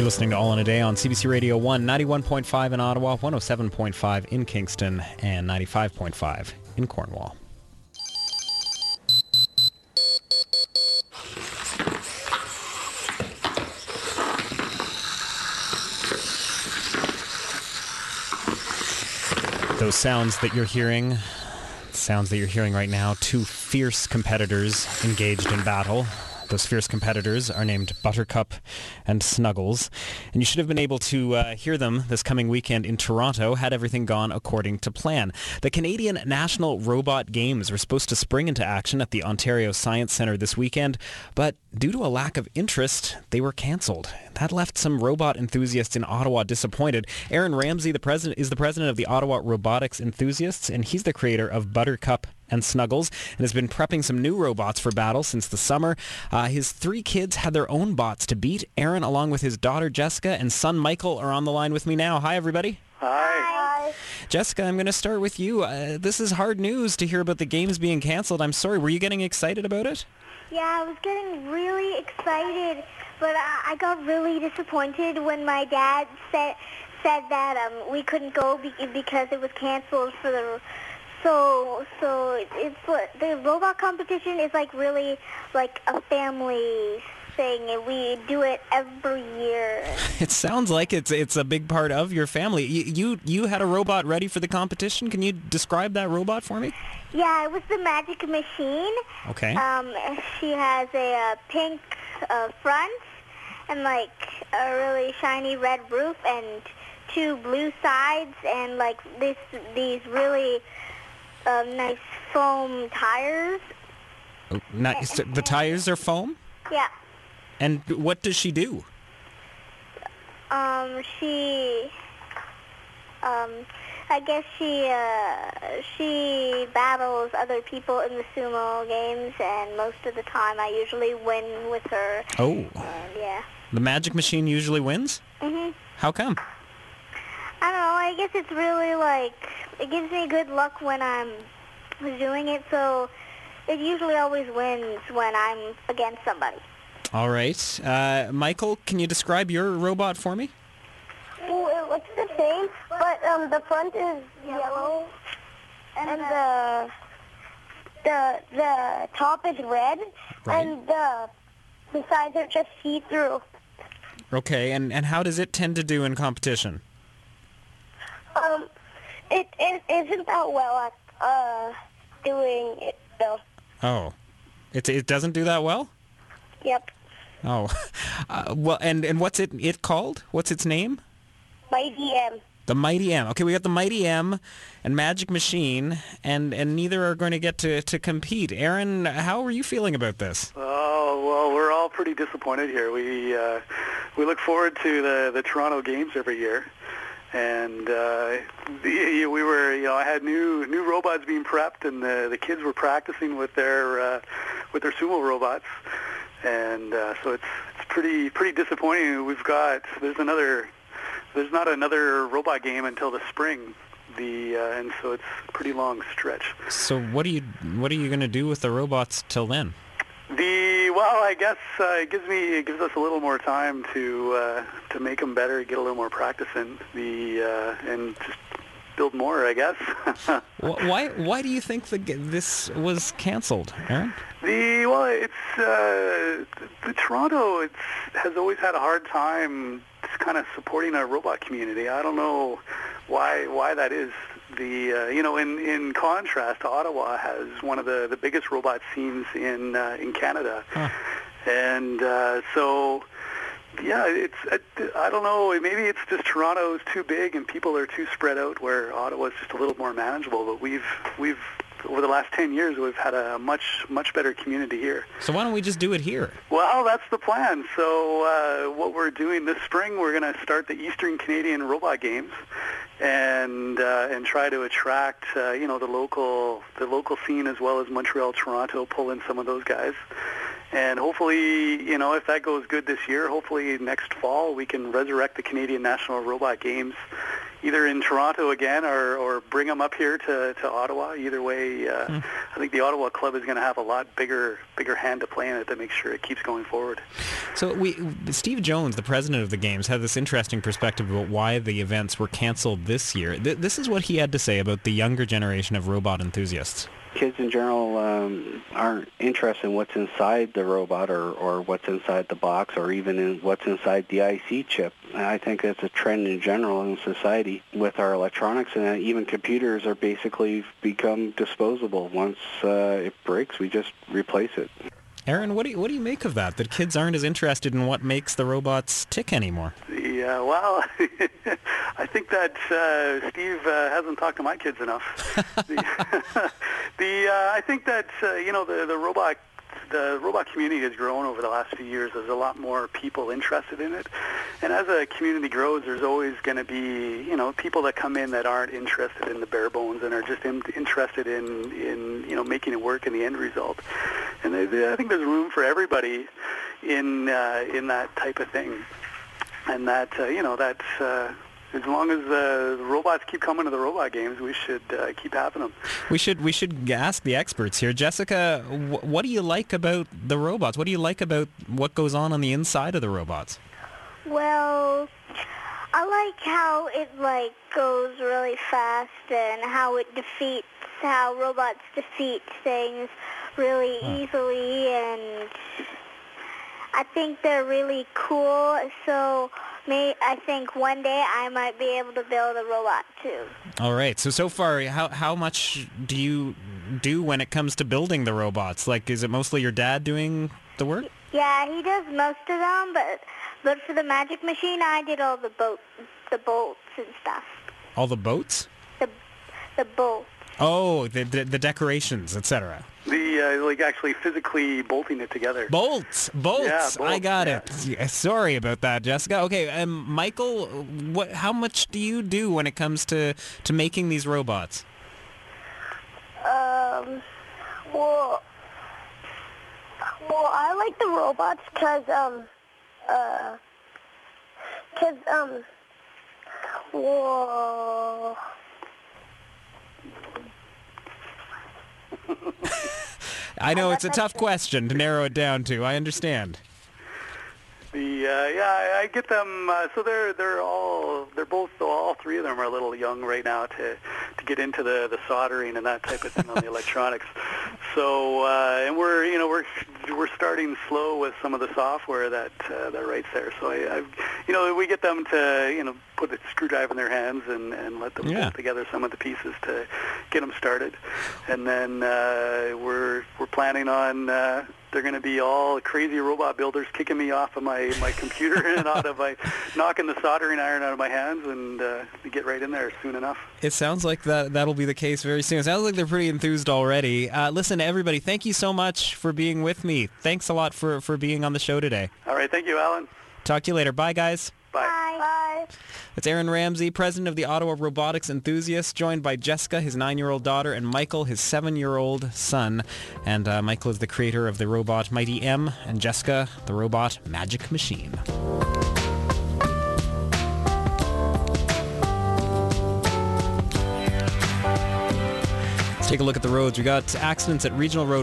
listening to All in a Day on CBC Radio 1, 91.5 in Ottawa, 107.5 in Kingston, and 95.5 in Cornwall. Those sounds that you're hearing right now, two fierce competitors engaged in battle. Those fierce competitors are named Buttercup and Snuggles, and you should have been able to hear them this coming weekend in Toronto had everything gone according to plan. The Canadian National Robot Games were supposed to spring into action at the Ontario Science Centre this weekend, but due to a lack of interest, they were cancelled. That left some robot enthusiasts in Ottawa disappointed. Aaron Ramsey, is the president of the Ottawa Robotics Enthusiasts, and he's the creator of Buttercup and Snuggles, and has been prepping some new robots for battle since the summer. His three kids had their own bots to beat. Aaron, along with his daughter Jessica and son Michael, are on the line with me now. Hi, everybody. Hi. Jessica, I'm going to start with you. This is hard news to hear about the games being canceled. I'm sorry. Were you getting excited about it? Yeah, I was getting really excited, but I got really disappointed when my dad said that we couldn't go because it was canceled for the... So it's the robot competition is really like a family thing, and we do it every year. It sounds like it's a big part of your family. You had a robot ready for the competition. Can you describe that robot for me? Yeah, it was the Magic Machine. Okay. She has a pink front and a really shiny red roof and two blue sides and these really nice foam tires. Oh, nice. The tires are foam? Yeah. And what does she do? I guess she battles other people in the sumo games, and most of the time I usually win with her. Oh. Yeah. The Magic Machine usually wins? Mhm. How come? I don't know, I guess it's really it gives me good luck when I'm doing it, so it usually always wins when I'm against somebody. All right. Michael, can you describe your robot for me? Well, it looks the same, but the front is yellow, and the top is red, right. And the sides are just see-through. Okay, and how does it tend to do in competition? It isn't that well at doing it, though. Oh. It doesn't do that well? Yep. Oh. Well, and what's it called? What's its name? Mighty M. The Mighty M. Okay, we got the Mighty M and Magic Machine, and neither are going to get to compete. Aaron, how are you feeling about this? Oh, well, we're all pretty disappointed here. We look forward to the Toronto games every year. And I had new robots being prepped, and the kids were practicing with their sumo robots, and so it's pretty disappointing. There's not another robot game until the spring, and so it's a pretty long stretch. So what are you going to do with the robots till then? I guess it gives us a little more time to make them better, get a little more practice in and just build more, I guess. Why do you think this was canceled, Aaron? The Toronto has always had a hard time kind of supporting our robot community. I don't know why that is. In contrast, Ottawa has one of the biggest robot scenes in Canada, huh. And so yeah, I don't know. Maybe it's just Toronto's too big and people are too spread out, where Ottawa's just a little more manageable. But we've over the last 10 years, we've had a much better community here. So why don't we just do it here? Well, that's the plan. So what we're doing this spring, we're going to start the Eastern Canadian Robot Games, and try to attract the local scene as well as Montreal, Toronto, pull in some of those guys. And hopefully, if that goes good this year, hopefully next fall we can resurrect the Canadian National Robot Games either in Toronto again or bring them up here to Ottawa. Either way, I think the Ottawa club is going to have a lot bigger hand to play in it to make sure it keeps going forward. So Steve Jones, the president of the Games, had this interesting perspective about why the events were canceled this year. This is what he had to say about the younger generation of robot enthusiasts. Kids in general aren't interested in what's inside the robot or what's inside the box or even in what's inside the IC chip. And I think it's a trend in general in society with our electronics, and even computers are basically become disposable. Once it breaks, we just replace it. Aaron, what do you make of that? That kids aren't as interested in what makes the robots tick anymore? Yeah, well, I think that Steve hasn't talked to my kids enough. I think that the robot community has grown over the last few years. There's a lot more people interested in it, and as a community grows, there's always going to be people that come in that aren't interested in the bare bones and are just interested in making it work in the end result. And I think there's room for everybody in that type of thing, and that that's. As long as the robots keep coming to the robot games, we should keep having them. We should ask the experts here. Jessica, what do you like about the robots? What do you like about what goes on the inside of the robots? Well, I like how it goes really fast and how robots defeat things really easily, and I think they're really cool. So I think one day I might be able to build a robot too. All right. So far, how much do you do when it comes to building the robots? Is it mostly your dad doing the work? Yeah, he does most of them, but for the Magic Machine, I did all the bolts and stuff. All the boats? The bolts. Oh, the decorations, etc. Actually physically bolting it together. Bolts. Yeah, bolts. I got it. Sorry about that, Jessica. Okay, Michael, how much do you do when it comes to making these robots? Well, I like the robots because I know it's a tough question to narrow it down to. I understand. I get them. So all three of them are a little young right now to get into the soldering and that type of thing on the electronics. So and we're starting slow with some of the software that writes there. So we get them to put a screwdriver in their hands and let them put together some of the pieces to get them started, and then we're planning on. They're going to be all crazy robot builders kicking me off of my computer and knocking the soldering iron out of my hands, and get right in there soon enough. It sounds like that'll be the case very soon. It sounds like they're pretty enthused already. Listen, everybody, thank you so much for being with me. Thanks a lot for being on the show today. All right, thank you, Alan. Talk to you later. Bye, guys. Bye. Bye. That's Aaron Ramsey, president of the Ottawa Robotics Enthusiasts, joined by Jessica, his 9-year-old daughter, and Michael, his 7-year-old son. And Michael is the creator of the robot Mighty M, and Jessica, the robot Magic Machine. Let's take a look at the roads. We got accidents at Regional Road